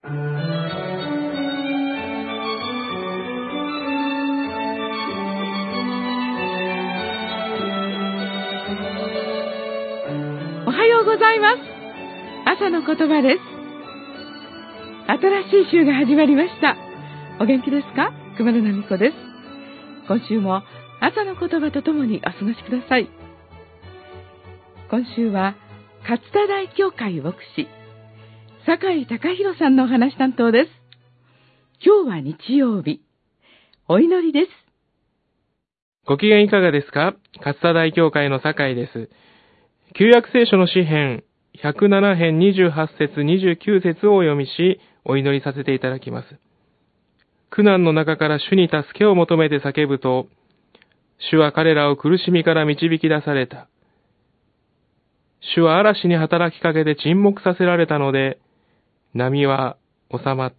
おはようございます。朝の言葉です。新しい週が始まりました。お元気ですか？熊野奈美子です。今週も朝の言葉とともにお過ごしください。今週は勝田大教会牧師酒井隆弘さんのお話担当です。今日は日曜日、お祈りです。 ご機嫌いかがですか？勝田大教会の酒井です。旧約聖書の詩編107編28節29節をお読みし、お祈りさせていただきます。苦難の中から主に助けを求めて叫ぶと、主は彼らを苦しみから導き出された。主は嵐に働きかけて沈黙させられたので、波は収まった。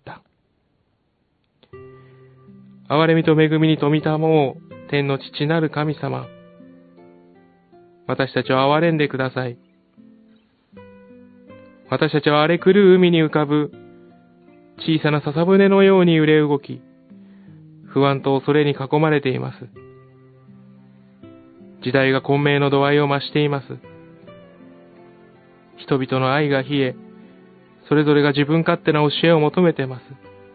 憐れみと恵みに富みたもう、天の父なる神様。私たちを憐れんでください。私たちは荒れ狂う海に浮かぶ小さな笹舟のように揺れ動き、不安と恐れに囲まれています。時代が混迷の度合いを増しています。人々の愛が冷え、それぞれが自分勝手な教えを求めています。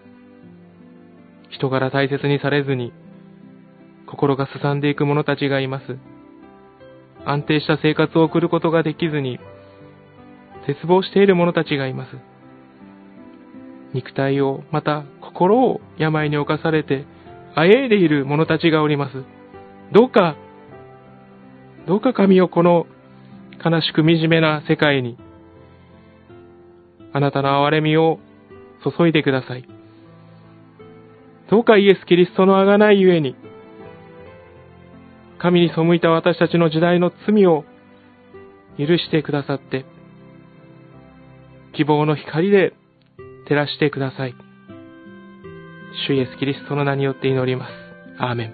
人から大切にされずに、心がすさんでいく者たちがいます。安定した生活を送ることができずに、絶望している者たちがいます。肉体を、また心を病に侵されて、あえいでいる者たちがおります。どうか神よ、この悲しく惨めな世界に、あなたの憐れみを注いでください。どうかイエス・キリストの贖いゆえに、神に背いた私たちの時代の罪を許してくださって、希望の光で照らしてください。主イエスキリストの名によって祈ります。アーメン。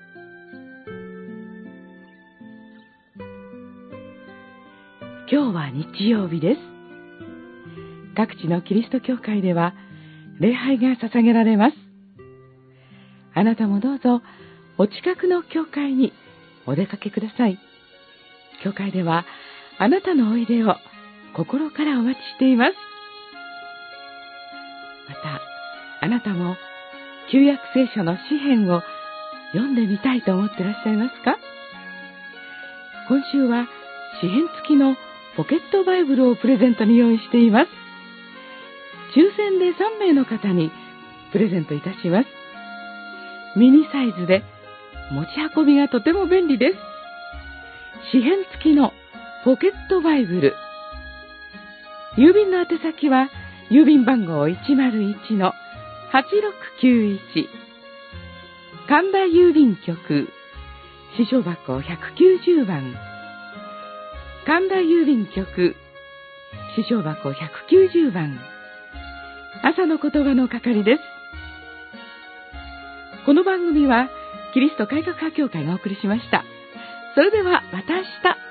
今日は日曜日です。各地のキリスト教会では礼拝が捧げられます。あなたもどうぞお近くの教会にお出かけください。教会ではあなたのおいでを心からお待ちしています。また、あなたも旧約聖書の詩編を読んでみたいと思っていらっしゃいますか？今週は詩編付きのポケットバイブルをプレゼントに用意しています。抽選で3名の方にプレゼントいたします。ミニサイズで持ち運びがとても便利です。詩編付きのポケットバイブル。郵便の宛先は郵便番号 101-8691 神田郵便局支所箱190番、神田郵便局支所箱190番、朝の言葉の係です。この番組はキリスト改革派教会がお送りしました。それではまた明日。